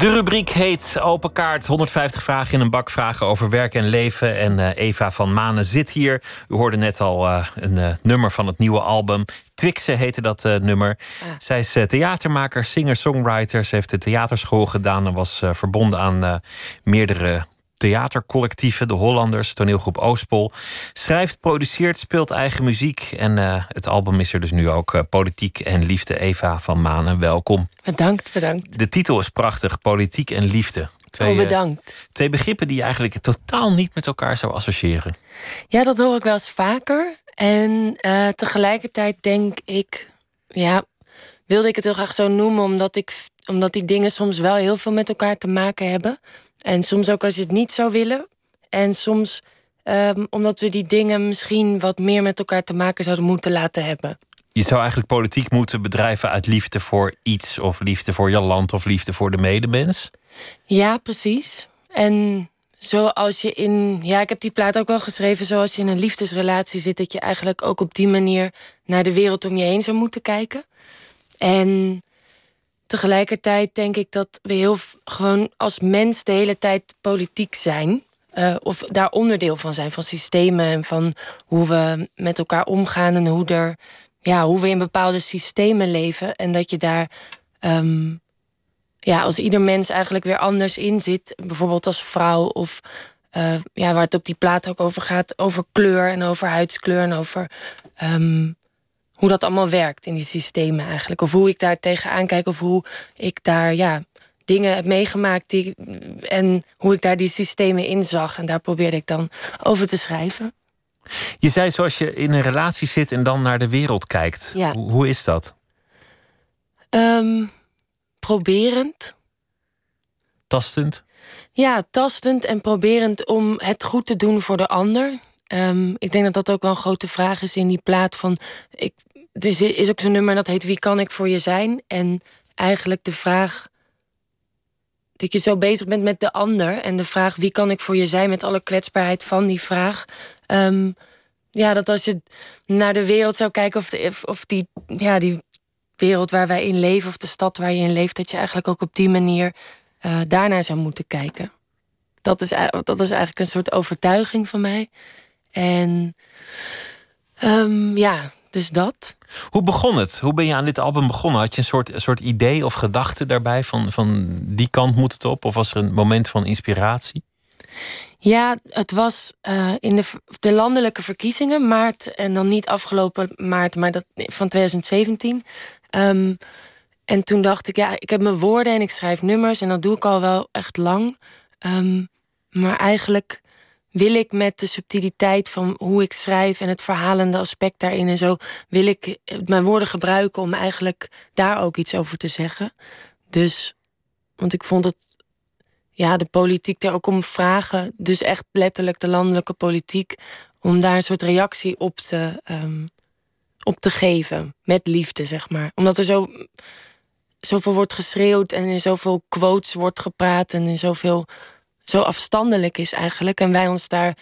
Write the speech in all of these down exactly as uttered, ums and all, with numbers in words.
De rubriek heet Open Kaart. honderdvijftig vragen in een bak, vragen over werk en leven. En uh, Eva van Manen zit hier. U hoorde net al uh, een uh, nummer van het nieuwe album. Twixen heette dat uh, nummer. Ah. Zij is uh, theatermaker, singer-songwriter. Ze heeft de theaterschool gedaan en was uh, verbonden aan uh, meerdere theatercollectieven. De Hollanders, toneelgroep Oostpol. Schrijft, produceert, speelt eigen muziek. En uh, het album is er dus nu ook. Uh, Politiek en Liefde. Eva van Manen, welkom. Bedankt, bedankt. De titel is prachtig. Politiek en Liefde. Twee, oh, bedankt. Uh, twee begrippen die je eigenlijk totaal niet met elkaar zou associëren. Ja, dat hoor ik wel eens vaker. En uh, tegelijkertijd denk ik... Ja, wilde ik het heel graag zo noemen... Omdat, ik, omdat die dingen soms wel heel veel met elkaar te maken hebben. En soms ook als je het niet zou willen. En soms um, omdat we die dingen misschien wat meer met elkaar te maken zouden moeten laten hebben. Je zou eigenlijk politiek moeten bedrijven uit liefde voor iets... of liefde voor je land of liefde voor de medemens? Ja, precies. En zoals je in... Ja, ik heb die plaat ook wel geschreven... zoals je in een liefdesrelatie zit... dat je eigenlijk ook op die manier naar de wereld om je heen zou moeten kijken. En tegelijkertijd denk ik dat we heel gewoon als mens de hele tijd politiek zijn. Uh, of daar onderdeel van zijn, van systemen en van hoe we met elkaar omgaan en hoe, er, ja, hoe we in bepaalde systemen leven. En dat je daar, um, ja, als ieder mens eigenlijk weer anders in zit, bijvoorbeeld als vrouw of uh, ja, waar het op die plaat ook over gaat, over kleur en over huidskleur en over Um, hoe dat allemaal werkt in die systemen eigenlijk. Of hoe ik daar tegenaan kijk. Of hoe ik daar ja, dingen heb meegemaakt. Die, en hoe ik daar die systemen in zag. En daar probeerde ik dan over te schrijven. Je zei zoals je in een relatie zit en dan naar de wereld kijkt. Ja. Hoe, hoe is dat? Um, proberend. Tastend? Ja, tastend en proberend om het goed te doen voor de ander. Um, ik denk dat dat ook wel een grote vraag is in die plaat van... Ik, er is ook zo'n nummer dat heet Wie kan ik voor je zijn? En eigenlijk de vraag... dat je zo bezig bent met de ander... en de vraag wie kan ik voor je zijn... met alle kwetsbaarheid van die vraag. Um, ja, dat als je naar de wereld zou kijken... of, de, of die, ja, die wereld waar wij in leven... of de stad waar je in leeft... dat je eigenlijk ook op die manier uh, daarnaar zou moeten kijken. Dat is, dat is eigenlijk een soort overtuiging van mij... En um, ja, dus dat. Hoe begon het? Hoe ben je aan dit album begonnen? Had je een soort, een soort idee of gedachte daarbij? Van, van die kant moet het op? Of was er een moment van inspiratie? Ja, het was uh, in de, de landelijke verkiezingen, maart... en dan niet afgelopen maart, maar dat, van twintig zeventien. Um, en toen dacht ik, ja, ik heb mijn woorden en ik schrijf nummers... en dat doe ik al wel echt lang. Um, maar eigenlijk... wil ik met de subtiliteit van hoe ik schrijf... en het verhalende aspect daarin en zo... wil ik mijn woorden gebruiken om eigenlijk daar ook iets over te zeggen. Dus, want ik vond het... ja, de politiek er ook om vragen... dus echt letterlijk de landelijke politiek... om daar een soort reactie op te, um, op te geven. Met liefde, zeg maar. Omdat er zo, zoveel wordt geschreeuwd... en in zoveel quotes wordt gepraat... en in zoveel... zo afstandelijk is eigenlijk. En wij ons daar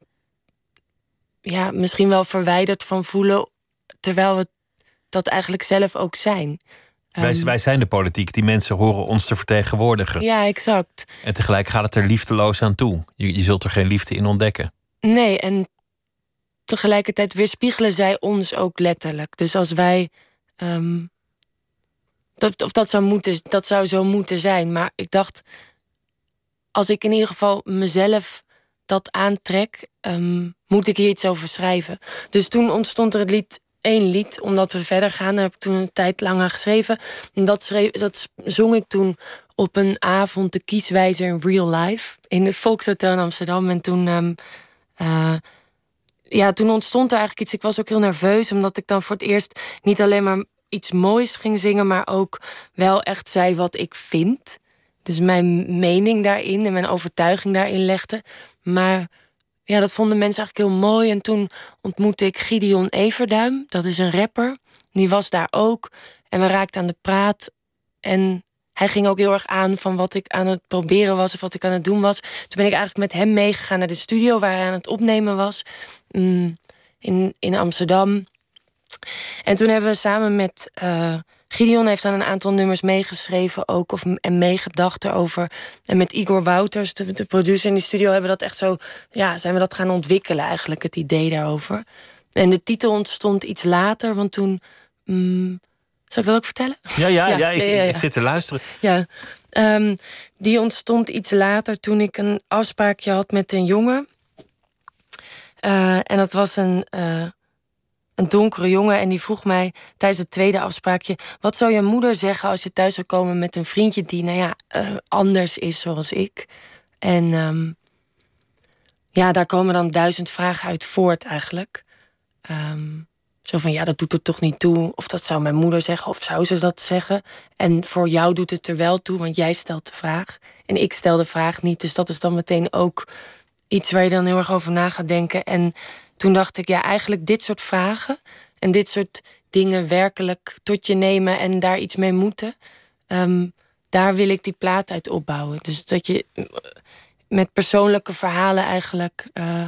ja, misschien wel verwijderd van voelen... terwijl we dat eigenlijk zelf ook zijn. Wij, um, wij zijn de politiek. Die mensen horen ons te vertegenwoordigen. Ja, exact. En tegelijk gaat het er liefdeloos aan toe. Je, je zult er geen liefde in ontdekken. Nee, en tegelijkertijd weerspiegelen zij ons ook letterlijk. Dus als wij... Um, dat, of dat zou, moeten, dat zou zo moeten zijn. Maar ik dacht... als ik in ieder geval mezelf dat aantrek... Um, moet ik hier iets over schrijven. Dus toen ontstond er het lied, één lied... omdat we verder gaan, daar heb ik toen een tijd lang aan geschreven. En dat, schreef, dat zong ik toen op een avond... de Kieswijzer in Real Life... in het Volkshotel in Amsterdam. En toen, um, uh, ja, toen ontstond er eigenlijk iets. Ik was ook heel nerveus, omdat ik dan voor het eerst... niet alleen maar iets moois ging zingen... maar ook wel echt zei wat ik vind... Dus mijn mening daarin en mijn overtuiging daarin legde. Maar ja, dat vonden mensen eigenlijk heel mooi. En toen ontmoette ik Gideon Everduim. Dat is een rapper. Die was daar ook. En we raakten aan de praat. En hij ging ook heel erg aan van wat ik aan het proberen was... of wat ik aan het doen was. Toen ben ik eigenlijk met hem meegegaan naar de studio... waar hij aan het opnemen was. In, in Amsterdam. En toen hebben we samen met... Uh, Gideon heeft aan een aantal nummers meegeschreven ook. Of, en meegedacht erover. En met Igor Wouters, de, de producer in de studio, hebben we dat echt zo. Ja, zijn we dat gaan ontwikkelen, eigenlijk, het idee daarover. En de titel ontstond iets later, want toen. Mm, zal ik dat ook vertellen? Ja, ja, ja, ja, ik, ja, ja, ja. ik zit te luisteren. Ja, um, die ontstond iets later toen ik een afspraakje had met een jongen. Uh, en dat was een, uh, een donkere jongen. En die vroeg mij tijdens het tweede afspraakje: wat zou je moeder zeggen als je thuis zou komen met een vriendje die, nou ja, uh, anders is zoals ik? En um, ja, daar komen dan duizend vragen uit voort eigenlijk. Um, Zo van, ja, dat doet er toch niet toe. Of dat zou mijn moeder zeggen, of zou ze dat zeggen. En voor jou doet het er wel toe, want jij stelt de vraag. En ik stel de vraag niet, dus dat is dan meteen ook iets waar je dan heel erg over na gaat denken. En toen dacht ik, ja, eigenlijk dit soort vragen en dit soort dingen werkelijk tot je nemen en daar iets mee moeten. Um, daar wil ik die plaat uit opbouwen. Dus dat je met persoonlijke verhalen eigenlijk Uh,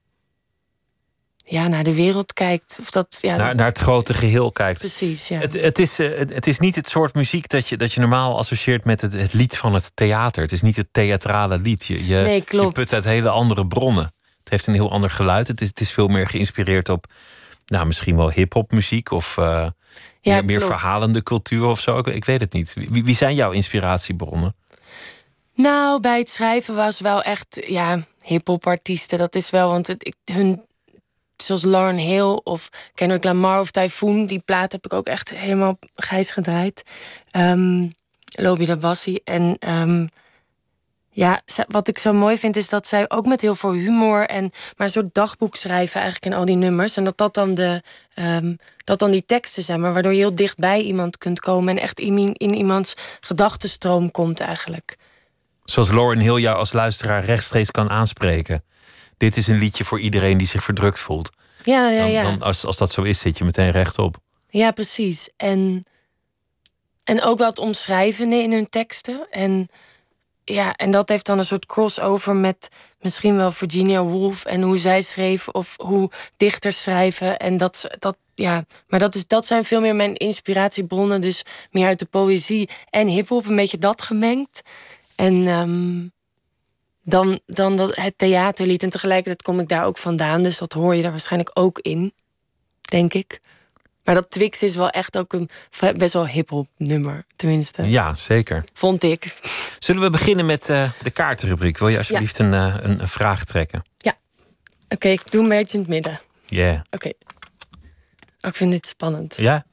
ja, naar de wereld kijkt. Of dat, ja, naar, naar het grote geheel kijkt. Precies, ja. Het, het, is, het, het is niet het soort muziek dat je, dat je normaal associeert met het, het lied van het theater. Het is niet het theatrale lied. Je, je, nee, klopt. Je put uit hele andere bronnen. Het heeft een heel ander geluid. Het is, het is veel meer geïnspireerd op, nou, misschien wel hip-hop muziek of uh, ja, meer, meer verhalende cultuur of zo. Ik, ik weet het niet. Wie, wie zijn jouw inspiratiebronnen? Nou, bij het schrijven was wel echt, ja, hip-hop artiesten. Dat is wel, want het, ik, hun. Zoals Lauryn Hill of Kendrick Lamar of Typhoon. Die plaat heb ik ook echt helemaal grijs gedraaid. Um, Lobby Dabassi. En um, ja, wat ik zo mooi vind is dat zij ook met heel veel humor en maar een soort dagboek schrijven eigenlijk in al die nummers. En dat dat dan, de, um, dat dan die teksten zijn, maar waardoor je heel dicht bij iemand kunt komen en echt in, in iemands gedachtenstroom komt eigenlijk. Zoals Lauryn Hill jou als luisteraar rechtstreeks kan aanspreken. Dit is een liedje voor iedereen die zich verdrukt voelt. Ja, ja, ja. Dan, dan, als, als dat zo is, zit je meteen rechtop. Ja, precies. En, en ook wat omschrijvende in hun teksten. En, ja, en dat heeft dan een soort crossover met misschien wel Virginia Woolf en hoe zij schreef of hoe dichters schrijven. En dat, dat, ja. Maar dat, is, dat zijn veel meer mijn inspiratiebronnen. Dus meer uit de poëzie en hiphop, een beetje dat gemengd. En Um, Dan, dan dat, het theaterlied. En tegelijkertijd kom ik daar ook vandaan. Dus dat hoor je daar waarschijnlijk ook in. Denk ik. Maar dat Twix is wel echt ook een best wel hiphop nummer. Tenminste. Ja, zeker. Vond ik. Zullen we beginnen met uh, de kaartenrubriek? Wil je alsjeblieft ja. een, uh, een, een vraag trekken? Ja. Oké, okay, ik doe een beetje in het midden. Ja. Yeah. Oké. Okay. Oh, ik vind dit spannend. Ja?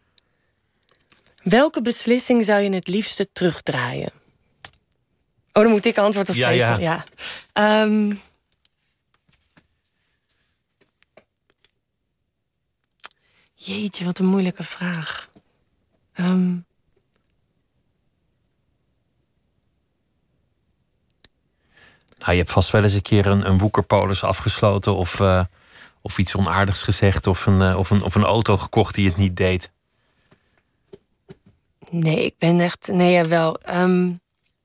Welke beslissing zou je het liefste terugdraaien? Oh, dan moet ik antwoord op ja, geven. Ja. Ja. Um, jeetje, wat een moeilijke vraag. Um, nou, je hebt vast wel eens een keer een, een woekerpolis afgesloten of, uh, of iets onaardigs gezegd of een, uh, of, een, of een auto gekocht die het niet deed. Nee, ik ben echt. Nee, ja, wel. Um,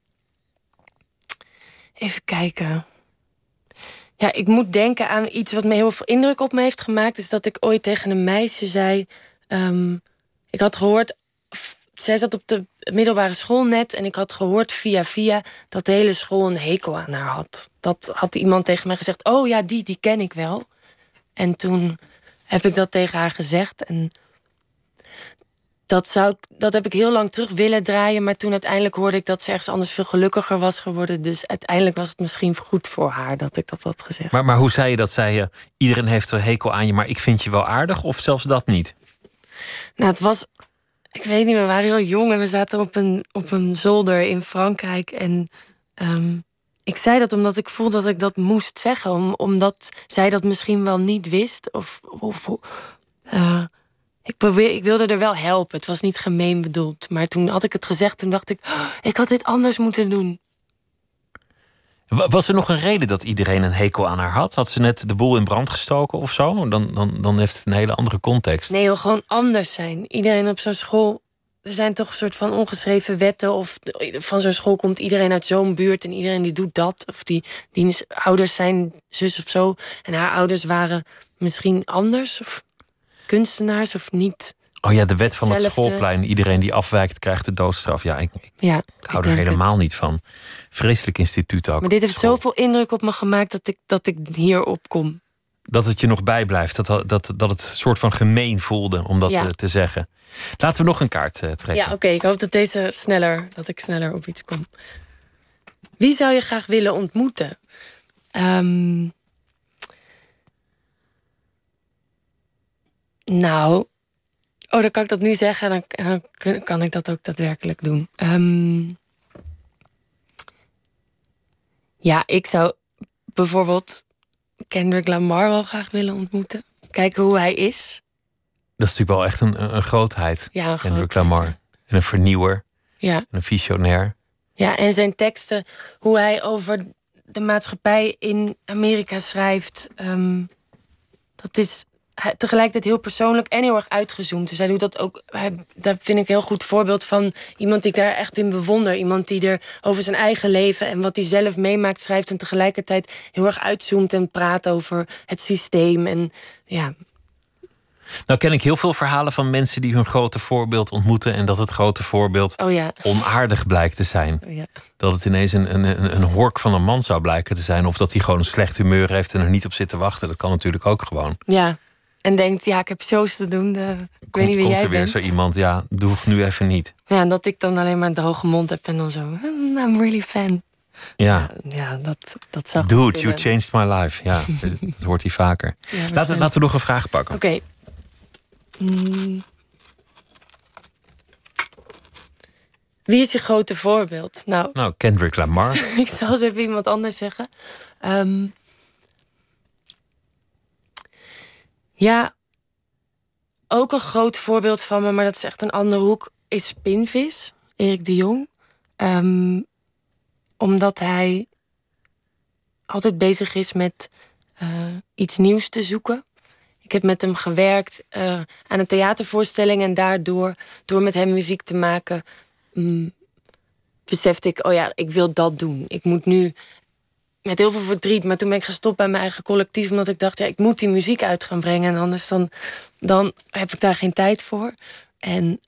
Even kijken. Ja, ik moet denken aan iets wat me heel veel indruk op me heeft gemaakt. Is dat ik ooit tegen een meisje zei. Um, ik had gehoord. Zij zat op de middelbare school net. En ik had gehoord via via dat de hele school een hekel aan haar had. Dat had iemand tegen mij gezegd. Oh ja, die, die ken ik wel. En toen heb ik dat tegen haar gezegd. En Dat, zou, dat heb ik heel lang terug willen draaien. Maar toen uiteindelijk hoorde ik dat ze ergens anders veel gelukkiger was geworden. Dus uiteindelijk was het misschien goed voor haar dat ik dat had gezegd. Maar, maar hoe zei je dat? Zei je, iedereen heeft een hekel aan je, maar ik vind je wel aardig? Of zelfs dat niet? Nou, het was. Ik weet niet, we waren heel jong en we zaten op een, op een zolder in Frankrijk. En um, ik zei dat omdat ik voelde dat ik dat moest zeggen. Om, omdat zij dat misschien wel niet wist. Of. of uh, Ik, probeer, ik wilde er wel helpen. Het was niet gemeen bedoeld. Maar toen had ik het gezegd, toen dacht ik, oh, ik had dit anders moeten doen. Was er nog een reden dat iedereen een hekel aan haar had? Had ze net de boel in brand gestoken of zo? Dan, dan, dan heeft het een hele andere context. Nee, gewoon anders zijn. Iedereen op zo'n school. Er zijn toch een soort van ongeschreven wetten. Of van zo'n school komt iedereen uit zo'n buurt en iedereen die doet dat. Of die, die ouders zijn zus of zo. En haar ouders waren misschien anders. Of kunstenaars of niet Oh ja, de wet van het Hetzelfde. schoolplein. Iedereen die afwijkt krijgt de doodstraf. Ja, ik, ik Ja, hou ik er denk helemaal het. niet van. Vreselijk instituut ook. Maar dit heeft School. zoveel indruk op me gemaakt dat ik, dat ik hierop kom. Dat het je nog bijblijft. Dat, dat, dat het soort van gemeen voelde om dat Ja. te, te zeggen. Laten we nog een kaart uh, trekken. Ja, oké. Okay, ik hoop dat deze sneller, dat ik sneller op iets kom. Wie zou je graag willen ontmoeten? Um, nou, oh, dan kan ik dat nu zeggen en dan, dan kan ik dat ook daadwerkelijk doen. Um, ja, ik zou bijvoorbeeld Kendrick Lamar wel graag willen ontmoeten. Kijken hoe hij is. Dat is natuurlijk wel echt een, een grootheid. Ja, een Kendrick grootheid, Lamar. En een vernieuwer. Ja. En een visionair. Ja, en zijn teksten, hoe hij over de maatschappij in Amerika schrijft. Um, dat is tegelijkertijd heel persoonlijk en heel erg uitgezoomd. Dus hij doet dat ook. Hij, dat vind ik een heel goed voorbeeld van iemand die ik daar echt in bewonder. Iemand die er over zijn eigen leven en wat hij zelf meemaakt schrijft. En tegelijkertijd heel erg uitzoomt en praat over het systeem. En ja. Nou ken ik heel veel verhalen van mensen die hun grote voorbeeld ontmoeten. En dat het grote voorbeeld oh ja. onaardig blijkt te zijn. Oh ja. Dat het ineens een, een, een hork van een man zou blijken te zijn. Of dat hij gewoon een slecht humeur heeft en er niet op zit te wachten. Dat kan natuurlijk ook gewoon. Ja. En denkt, ja, ik heb shows te doen. De... Ik Komt, weet niet wie komt jij er weer bent. zo iemand, ja, doe het nu even niet. Ja, en dat ik dan alleen maar een droge mond heb en dan zo, I'm really fan. Ja, ja, ja dat, dat zou Dude, goed you kunnen. changed my life. Ja, dat hoort hij vaker. Ja, laten, we, laten we nog een vraag pakken. Oké. Okay. Mm. Wie is je grote voorbeeld? Nou, nou Kendrick Lamar. Ik zal eens even iemand anders zeggen. Um, ja, ook een groot voorbeeld van me, maar dat is echt een andere hoek, is Spinvis, Erik de Jong. Um, omdat hij altijd bezig is met uh, iets nieuws te zoeken. Ik heb met hem gewerkt uh, aan een theatervoorstelling en daardoor, door met hem muziek te maken, um, besefte ik, oh ja, ik wil dat doen. Ik moet nu, met heel veel verdriet, maar toen ben ik gestopt bij mijn eigen collectief, omdat ik dacht, ja, ik moet die muziek uit gaan brengen en anders dan, dan heb ik daar geen tijd voor. En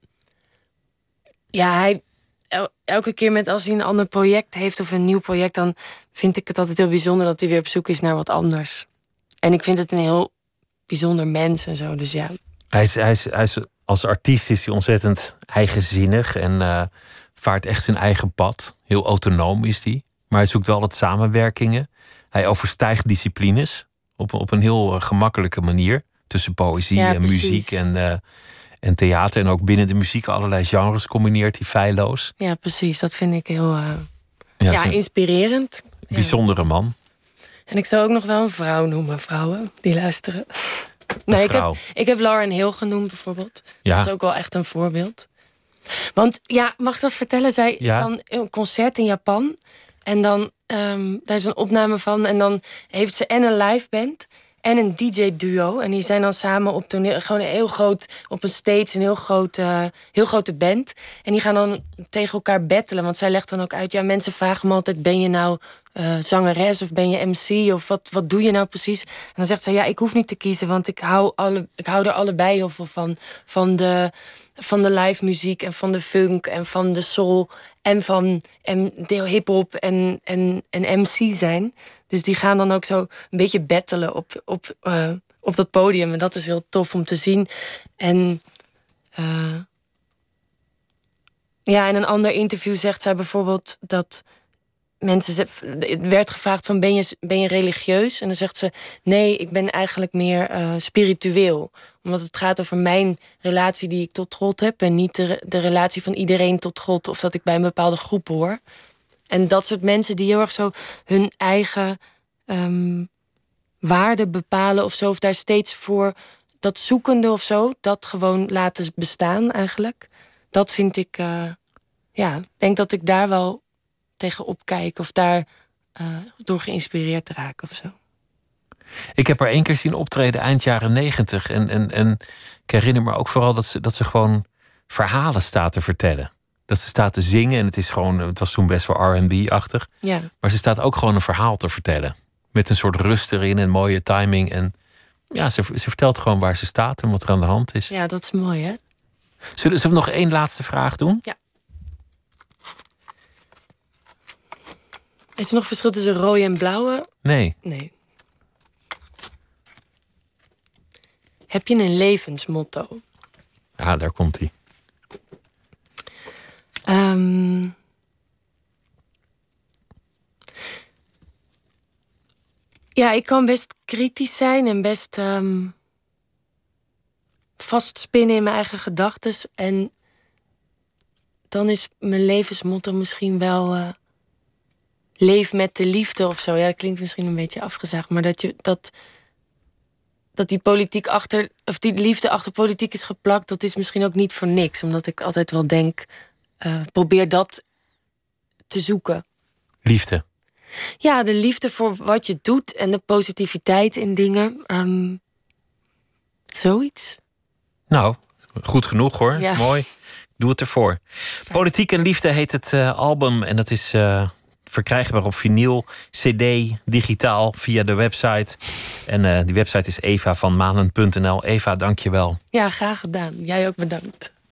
ja, hij, el, elke keer met als hij een ander project heeft of een nieuw project, dan vind ik het altijd heel bijzonder dat hij weer op zoek is naar wat anders. En ik vind het een heel bijzonder mens en zo, dus ja. Hij is, hij is, hij is, als artiest is hij ontzettend eigenzinnig en uh, vaart echt zijn eigen pad. Heel autonoom is hij. Maar hij zoekt wel wat samenwerkingen. Hij overstijgt disciplines op, op een heel uh, gemakkelijke manier. Tussen poëzie ja, en muziek en, uh, en theater. En ook binnen de muziek allerlei genres combineert hij feilloos. Ja, precies. Dat vind ik heel uh, ja, ja, inspirerend. Bijzondere ja. man. En ik zou ook nog wel een vrouw noemen, vrouwen die luisteren. Nee, ik heb, ik heb Lauryn Hill genoemd bijvoorbeeld. Ja. Dat is ook wel echt een voorbeeld. Want ja, mag ik dat vertellen? Zij ja. is dan een concert in Japan. En dan, um, daar is een opname van. En dan heeft ze en een live band en een D J-duo. En die zijn dan samen op toneel, gewoon een heel groot, op een stage, een heel, groot, uh, heel grote band. En die gaan dan tegen elkaar battelen. Want zij legt dan ook uit, ja, mensen vragen me altijd, ben je nou uh, zangeres of ben je M C? Of wat, wat doe je nou precies? En dan zegt ze, ja, ik hoef niet te kiezen, want ik hou, alle, ik hou er allebei heel veel van. Van de, van de live muziek en van de funk en van de soul en van en de hip-hop en, en, en M C zijn. Dus die gaan dan ook zo een beetje battelen op, op, uh, op dat podium. En dat is heel tof om te zien. En uh, ja, in een ander interview zegt zij bijvoorbeeld dat mensen, het werd gevraagd van ben je, ben je religieus? En dan zegt ze, nee, ik ben eigenlijk meer uh, spiritueel. Omdat het gaat over mijn relatie die ik tot God heb en niet de, de relatie van iedereen tot God of dat ik bij een bepaalde groep hoor. En dat soort mensen die heel erg zo hun eigen um, waarde bepalen of zo, of daar steeds voor dat zoekende of zo, dat gewoon laten bestaan eigenlijk. Dat vind ik, uh, ja, ik denk dat ik daar wel tegenop kijk of daar uh, door geïnspireerd raak of zo. Ik heb haar één keer zien optreden eind jaren negentig. En, en, en ik herinner me ook vooral dat ze, dat ze gewoon verhalen staat te vertellen. Dat ze staat te zingen en het is gewoon, het was toen best wel R en B-achtig. Ja. Maar ze staat ook gewoon een verhaal te vertellen. Met een soort rust erin en mooie timing. En Ja, ze, ze vertelt gewoon waar ze staat en wat er aan de hand is. Ja, dat is mooi, hè? Zullen, zullen we nog één laatste vraag doen? Ja. Is er nog verschil tussen rode en blauwe? Nee. Nee. Heb je een levensmotto? Ja, daar komt hij. Um, ja, ik kan best kritisch zijn en best um, vastspinnen in mijn eigen gedachten. En dan is mijn levensmotto misschien wel uh, leef met de liefde of zo. Ja, dat klinkt misschien een beetje afgezaagd, maar dat je dat dat die politiek achter of die liefde achter politiek is geplakt, dat is misschien ook niet voor niks, omdat ik altijd wel denk, uh, probeer dat te zoeken. Liefde. Ja, de liefde voor wat je doet en de positiviteit in dingen. Um, zoiets. Nou, goed genoeg hoor. Ja. Dat is mooi. Doe het ervoor. Ja. Politiek en liefde heet het uh, album en dat is uh, verkrijgbaar op vinyl, cd, digitaal via de website. En uh, die website is eva van manen punt n l. Eva, dank je wel. Ja, graag gedaan. Jij ook bedankt.